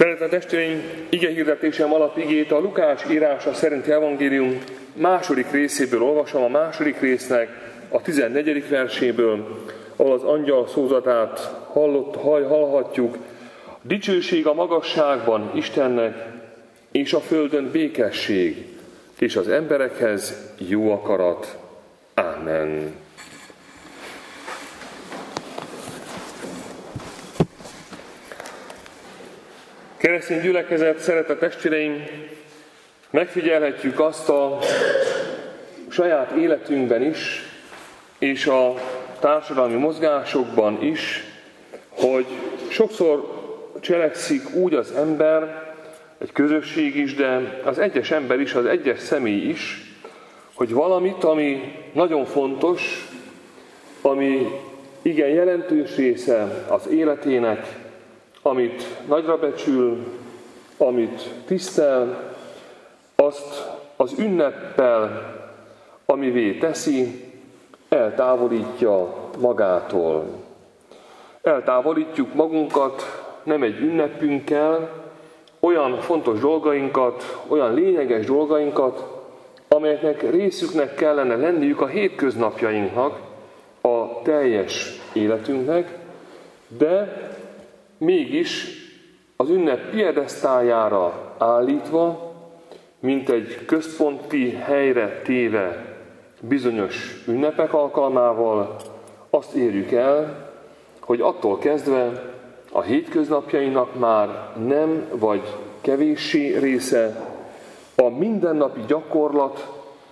Szeretett testvéreim, igehirdetésem alapigét a Lukács írása szerinti evangélium második részéből olvasom, a második résznek a 14. verséből, ahol az angyal szózatát hallhatjuk. Dicsőség a magasságban Istennek, és a földön békesség, és az emberekhez jó akarat. Amen. Keresztény gyülekezet, szeretett testvéreim, megfigyelhetjük azt a saját életünkben is, és a társadalmi mozgásokban is, hogy sokszor cselekszik úgy az ember, egy közösség is, de az egyes ember is, az egyes személy is, hogy valamit, ami nagyon fontos, ami igen jelentős része az életének, amit nagyra becsül, amit tisztel, azt az ünneppel, amivé teszi, eltávolítja magától. Eltávolítjuk magunkat nem egy ünnepünkkel, olyan fontos dolgainkat, olyan lényeges dolgainkat, amelyeknek részüknek kellene lenniük a hétköznapjainknak, a teljes életünknek, de mégis az ünnep piedesztájára állítva, mint egy központi helyre téve bizonyos ünnepek alkalmával azt érjük el, hogy attól kezdve a hétköznapjainak már nem vagy kevéssé része, a mindennapi gyakorlat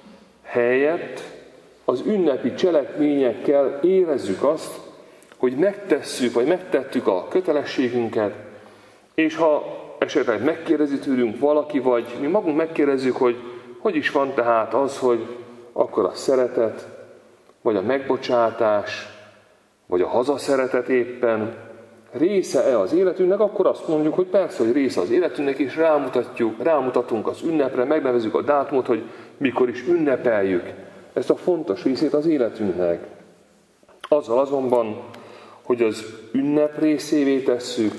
helyett az ünnepi cselekményekkel érezzük azt, hogy megtesszük, vagy megtettük a kötelességünket, és ha esetleg megkérdezi tőlünk valaki, vagy mi magunk megkérdezzük, hogy is van tehát az, hogy akkor a szeretet, vagy a megbocsátás, vagy a hazaszeretet éppen része-e az életünknek, akkor azt mondjuk, hogy persze, hogy része az életünknek, és rámutatunk az ünnepre, megnevezzük a dátumot, hogy mikor is ünnepeljük ezt a fontos részét az életünknek. Azzal azonban, hogy az ünnep részévé tesszük,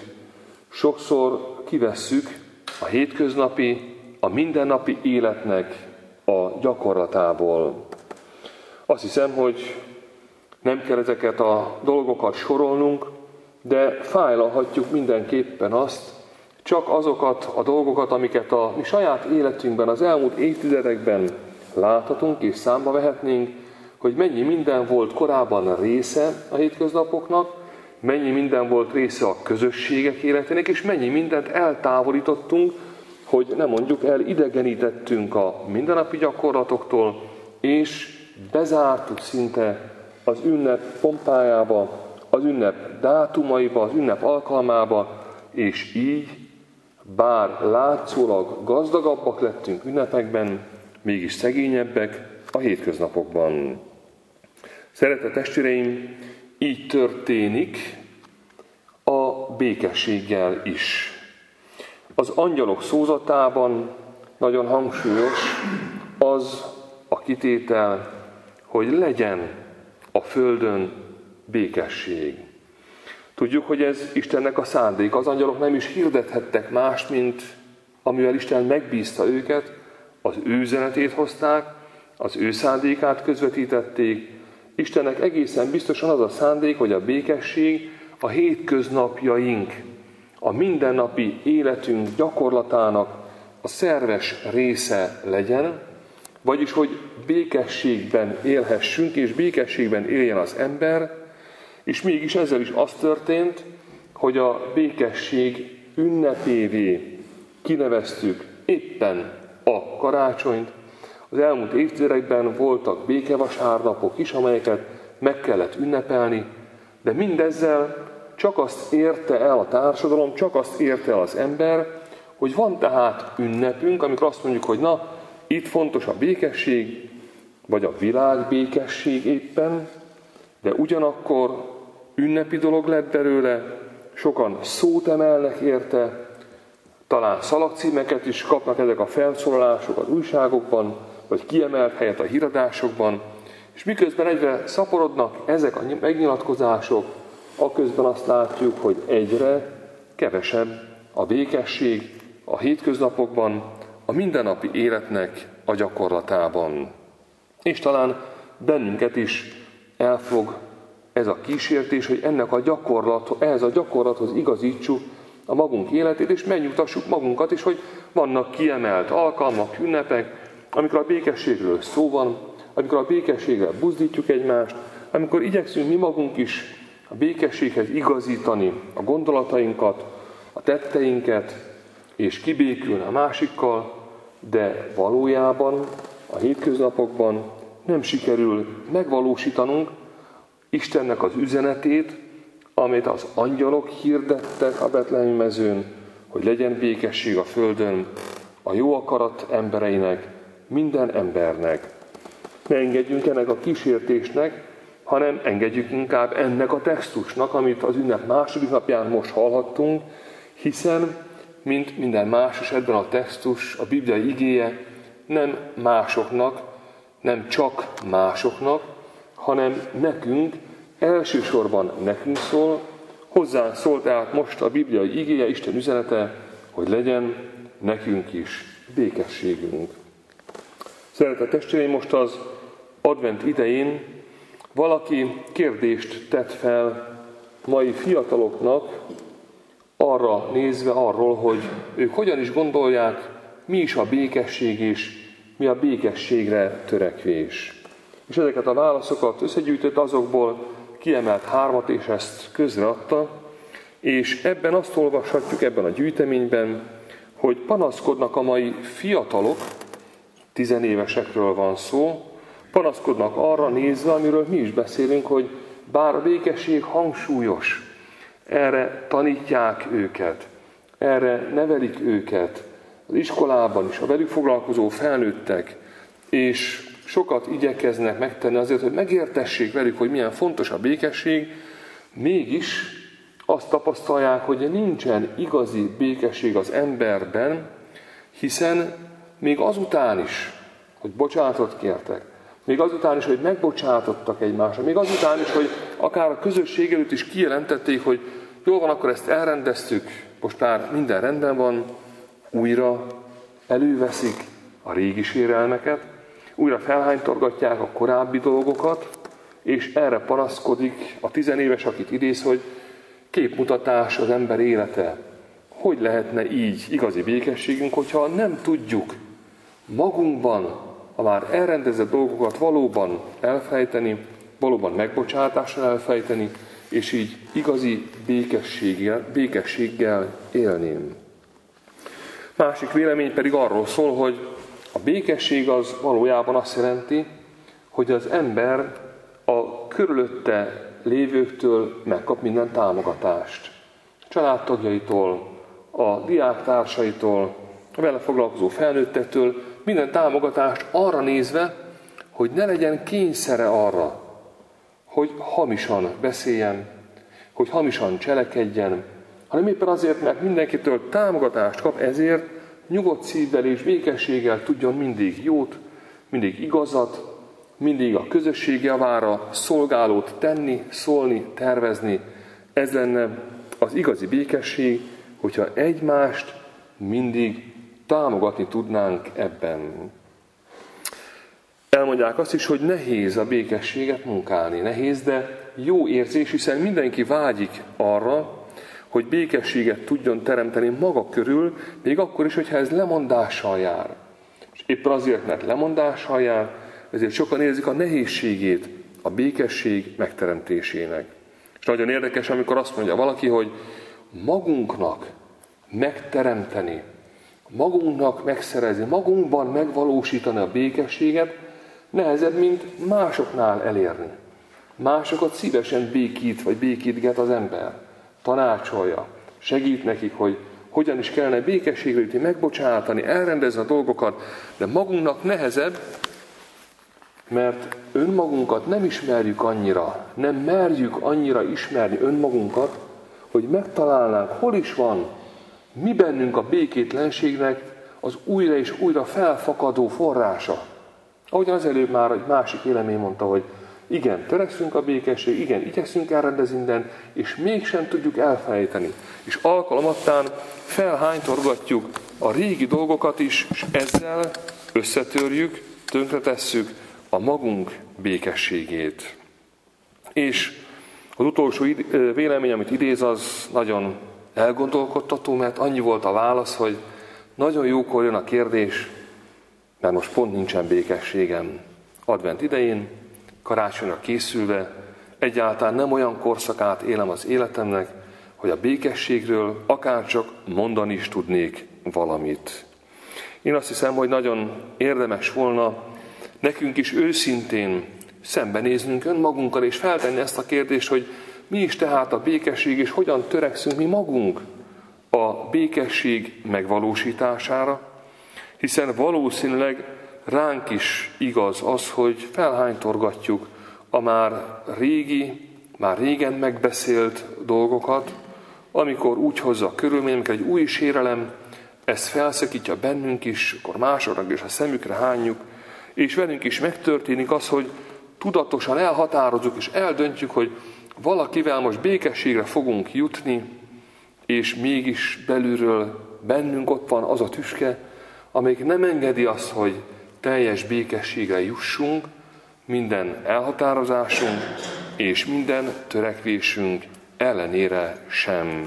sokszor kivesszük a hétköznapi, a mindennapi életnek a gyakorlatából. Azt hiszem, hogy nem kell ezeket a dolgokat sorolnunk, de fájlalhatjuk mindenképpen azt, csak azokat a dolgokat, amiket a mi saját életünkben, az elmúlt évtizedekben láthatunk és számba vehetnénk, hogy mennyi minden volt korábban része a hétköznapoknak, mennyi minden volt része a közösségek életének, és mennyi mindent eltávolítottunk, hogy nem mondjuk elidegenítettünk a mindennapi gyakorlatoktól, és bezártuk szinte az ünnep pompájába, az ünnep dátumaiba, az ünnep alkalmába, és így, bár látszólag gazdagabbak lettünk ünnepekben, mégis szegényebbek a hétköznapokban. Szeretett testvéreim, így történik a békességgel is. Az angyalok szózatában nagyon hangsúlyos az a kitétel, hogy legyen a földön békesség. Tudjuk, hogy ez Istennek a szándéka. Az angyalok nem is hirdethettek mást, mint amivel Isten megbízta őket, az ő üzenetét hozták, az ő szándékát közvetítették. Istennek egészen biztosan az a szándék, hogy a békesség a hétköznapjaink, a mindennapi életünk gyakorlatának a szerves része legyen, vagyis hogy békességben élhessünk, és békességben éljen az ember, és mégis ezzel is az történt, hogy a békesség ünnepévé kineveztük éppen a karácsonyt. Az elmúlt évtizedekben voltak békevasárnapok is, amelyeket meg kellett ünnepelni, de mindezzel csak azt érte el a társadalom, csak azt érte el az ember, hogy van tehát ünnepünk, amikor azt mondjuk, hogy na, itt fontos a békesség, vagy a világ békesség éppen, de ugyanakkor ünnepi dolog lett belőle, sokan szót emelnek érte, talán szalagcímeket is kapnak ezek a felszólalások az újságokban, vagy kiemelt helyet a híradásokban, és miközben egyre szaporodnak ezek a megnyilatkozások, aközben azt látjuk, hogy egyre kevesebb a békesség a hétköznapokban, a mindennapi életnek a gyakorlatában. És talán bennünket is elfog ez a kísértés, hogy ehhez a gyakorlathoz igazítsuk a magunk életét, és megnyugtassuk magunkat is, hogy vannak kiemelt alkalmak, ünnepek, amikor a békességről szó van, amikor a békességgel buzdítjuk egymást, amikor igyekszünk mi magunk is a békességhez igazítani a gondolatainkat, a tetteinket, és kibékülni a másikkal, de valójában a hétköznapokban nem sikerül megvalósítanunk Istennek az üzenetét, amit az angyalok hirdettek a betlehemi mezőn, hogy legyen békesség a földön, a jó akarat embereinek, minden embernek. Ne engedjünk ennek a kísértésnek, hanem engedjük inkább ennek a textusnak, amit az ünnep második napján most hallhattunk, hiszen, mint minden más esetben a textus, a bibliai igéje nem másoknak, nem csak másoknak, hanem nekünk, elsősorban nekünk szól, hozzánk szól tehát most a bibliai igéje, Isten üzenete, hogy legyen nekünk is békességünk. Szeretett testvéreim, most az advent idején valaki kérdést tett fel mai fiataloknak arra nézve arról, hogy ők hogyan is gondolják, mi is a békesség és mi a békességre törekvés. És ezeket a válaszokat összegyűjtött, azokból kiemelt 3, és ezt közreadta, és ebben azt olvashatjuk ebben a gyűjteményben, hogy panaszkodnak a mai fiatalok, 10 évesekről van szó, panaszkodnak arra nézve, amiről mi is beszélünk, hogy bár a békesség hangsúlyos, erre tanítják őket, erre nevelik őket az iskolában is, a velük foglalkozó felnőttek, és sokat igyekeznek megtenni azért, hogy megértessék velük, hogy milyen fontos a békesség, mégis azt tapasztalják, hogy nincsen igazi békesség az emberben, hiszen még azután is, hogy bocsánatot kértek, még azután is, hogy megbocsátottak egymásra, még azután is, hogy akár a közösség előtt is kijelentették, hogy jól van, akkor ezt elrendeztük, most már minden rendben van, újra előveszik a régi sérelmeket, újra felhánytorgatják a korábbi dolgokat, és erre panaszkodik a 10 éves, akit idéz, hogy képmutatás az ember élete. Hogy lehetne így igazi békességünk, hogyha nem tudjuk magunkban a már elrendezett dolgokat valóban elfejteni, valóban megbocsátással elfejteni, és így igazi békességgel élni. Másik vélemény pedig arról szól, hogy a békesség az valójában azt jelenti, hogy az ember a körülötte lévőktől megkap minden támogatást. A családtagjaitól, a diáktársaitól, a vele foglalkozó felnőttektől minden támogatást arra nézve, hogy ne legyen kényszere arra, hogy hamisan beszéljen, hogy hamisan cselekedjen, hanem éppen azért, mert mindenkitől támogatást kap, ezért nyugodt szívvel és békességgel tudjon mindig jót, mindig igazat, mindig a közösség javára szolgálót tenni, szólni, tervezni. Ez lenne az igazi békesség, hogyha egymást mindig támogatni tudnánk ebben. Elmondják azt is, hogy nehéz a békességet munkálni. Nehéz, de jó érzés, hiszen mindenki vágyik arra, hogy békességet tudjon teremteni maga körül, még akkor is, hogyha ez lemondással jár. És éppen azért, mert lemondással jár, ezért sokan érzik a nehézségét a békesség megteremtésének. És nagyon érdekes, amikor azt mondja valaki, hogy magunknak megteremteni, magunknak megszerezni, magunkban megvalósítani a békességet nehezebb, mint másoknál elérni. Másokat szívesen békít, vagy békítget az ember. Tanácsolja, segít nekik, hogy hogyan is kellene békességre jutni, megbocsátani, elrendezni a dolgokat, de magunknak nehezebb, mert önmagunkat nem ismerjük annyira, nem merjük annyira ismerni önmagunkat, hogy megtalálnánk, hol is van, mi bennünk a békétlenségnek az újra és újra felfakadó forrása. Ahogyan az előbb már egy másik vélemény mondta, hogy Igen, törekszünk a békesség, igen, igyekszünk elrendezni mindent, és mégsem tudjuk elfelejteni. És alkalomattán felhánytorgatjuk a régi dolgokat is, és ezzel összetörjük, tönkretesszük a magunk békességét. És az utolsó vélemény, amit idéz, az nagyon elgondolkodtató, mert annyi volt a válasz, hogy nagyon jókor jön a kérdés, mert most pont nincsen békességem. Advent idején, karácsonyra készülve, egyáltalán nem olyan korszakát élem az életemnek, hogy a békességről akárcsak mondani is tudnék valamit. Én azt hiszem, hogy nagyon érdemes volna nekünk is őszintén szembenéznünk önmagunkkal, és feltenni ezt a kérdést, hogy mi is tehát a békesség, és hogyan törekszünk mi magunk a békesség megvalósítására, hiszen valószínűleg ránk is igaz az, hogy felhánytorgatjuk a már régen megbeszélt dolgokat, amikor úgy hozza a körülmény, amikor egy új sérelem, ezt felszakítja bennünk is, akkor másoknak is a szemükre hányjuk, és velünk is megtörténik az, hogy tudatosan elhatározunk és eldöntjük, hogy valakivel most békességre fogunk jutni, és mégis belülről bennünk ott van az a tüske, amelyik nem engedi azt, hogy teljes békességre jussunk, minden elhatározásunk és minden törekvésünk ellenére sem.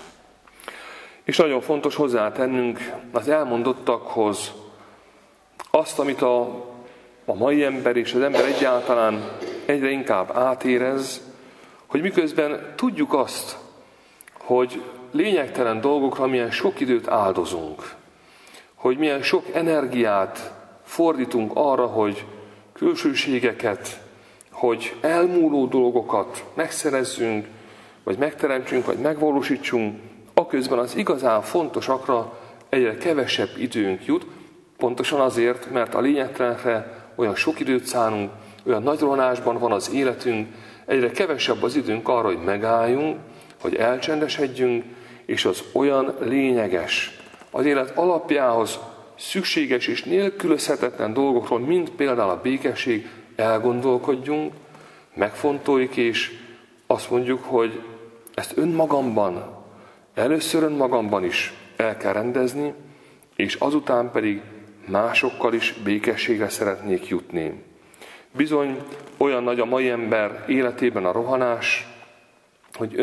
És nagyon fontos hozzátennünk az elmondottakhoz azt, amit a mai ember és az ember egyáltalán egyre inkább átérez, hogy miközben tudjuk azt, hogy lényegtelen dolgokra milyen sok időt áldozunk, hogy milyen sok energiát fordítunk arra, hogy külsőségeket, hogy elmúló dolgokat megszerezzünk, vagy megteremtsünk, vagy megvalósítsunk, aközben az igazán fontosakra egyre kevesebb időnk jut, pontosan azért, mert a lényegtelenre olyan sok időt szánunk, olyan nagy rohanásban van az életünk, egyre kevesebb az időnk arra, hogy megálljunk, hogy elcsendesedjünk, és az olyan lényeges, az élet alapjához szükséges és nélkülözhetetlen dolgokról, mint például a békesség, elgondolkodjunk, megfontoljuk, és azt mondjuk, hogy ezt először önmagamban is el kell rendezni, és azután pedig másokkal is békességre szeretnék jutni. Bizony olyan nagy a mai ember életében a rohanás, hogy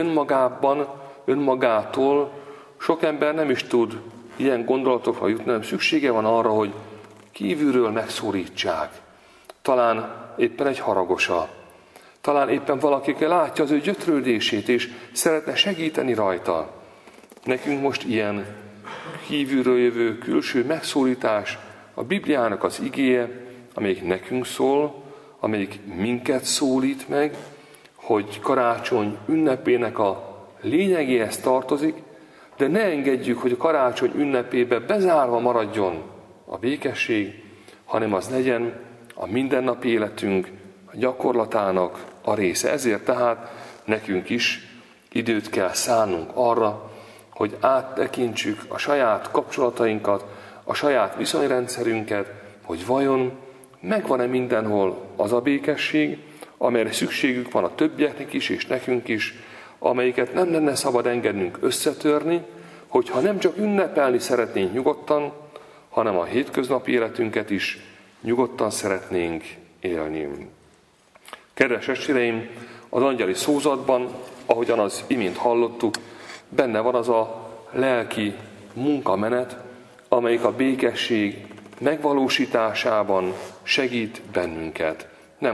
önmagától sok ember nem is tud ilyen gondolatokra jutni, hanem szüksége van arra, hogy kívülről megszólítsák. Talán éppen egy haragosa, talán éppen valaki látja az ő gyötrődését, és szeretne segíteni rajta. Nekünk most ilyen kívülről jövő külső megszólítás, a Bibliának az igéje, amelyik nekünk szól, amelyik minket szólít meg, hogy karácsony ünnepének a lényegéhez tartozik, de ne engedjük, hogy a karácsony ünnepébe bezárva maradjon a békesség, hanem az legyen a mindennapi életünk a gyakorlatának a része. Ezért tehát nekünk is időt kell szánnunk arra, hogy áttekintsük a saját kapcsolatainkat, a saját viszonyrendszerünket, hogy vajon megvan-e mindenhol az a békesség, amelyre szükségük van a többieknek is, és nekünk is, amelyiket nem lenne szabad engednünk összetörni, hogyha nem csak ünnepelni szeretnénk nyugodtan, hanem a hétköznapi életünket is nyugodtan szeretnénk élni. Kedves testvéreim, az angyali szózatban, ahogyan az imént hallottuk, benne van az a lelki munkamenet, amelyik a békesség megvalósításában segít bennünket.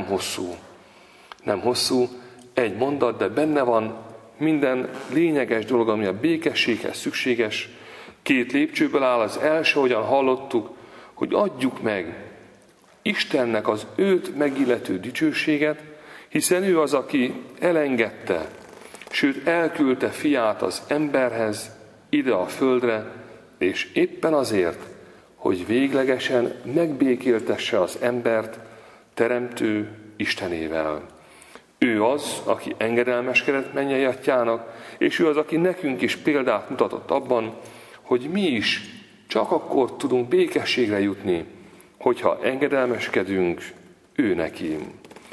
Nem hosszú, egy mondat, de benne van minden lényeges dolog, ami a békességhez szükséges. 2 lépcsőből áll. Az első, ahogyan hallottuk, hogy adjuk meg Istennek az őt megillető dicsőséget, hiszen ő az, aki elengedte, sőt elküldte fiát az emberhez, ide a földre, és éppen azért, hogy véglegesen megbékéltesse az embert teremtő Istenével. Ő az, aki engedelmeskedett mennyei atyának, és ő az, aki nekünk is példát mutatott abban, hogy mi is csak akkor tudunk békességre jutni, hogyha engedelmeskedünk ő neki.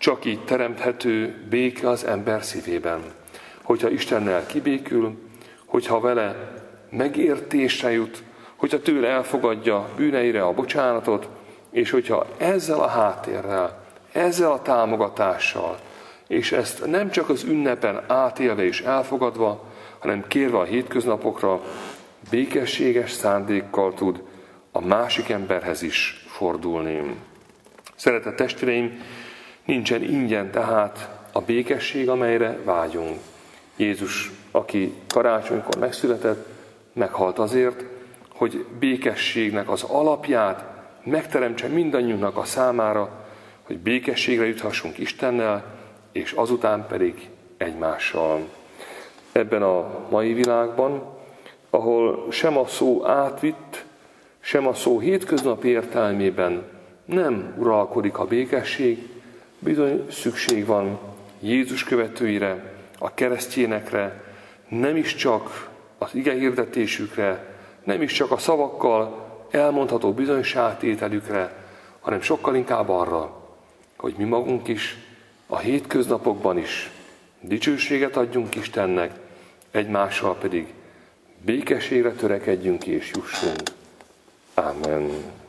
Csak így teremthető béke az ember szívében. Hogyha Istennel kibékül, hogyha vele megértésre jut, hogyha tőle elfogadja bűneire a bocsánatot, és hogyha ezzel a háttérrel, ezzel a támogatással, és ezt nem csak az ünnepen átélve és elfogadva, hanem kérve a hétköznapokra, békességes szándékkal tud a másik emberhez is fordulni. Szeretett testvéreim, nincsen ingyen tehát a békesség, amelyre vágyunk. Jézus, aki karácsonykor megszületett, meghalt azért, hogy békességnek az alapját megteremtse mindannyiunknak a számára, hogy békességre juthassunk Istennel, és azután pedig egymással. Ebben a mai világban, ahol sem a szó átvitt, sem a szó hétköznapi értelmében nem uralkodik a békesség, bizony szükség van Jézus követőire, a keresztjénekre, nem is csak az igehirdetésükre, nem is csak a szavakkal elmondható bizonyságtételükre, hanem sokkal inkább arra, hogy mi magunk is a hétköznapokban is dicsőséget adjunk Istennek, egymással pedig békességre törekedjünk és jussunk. Amen.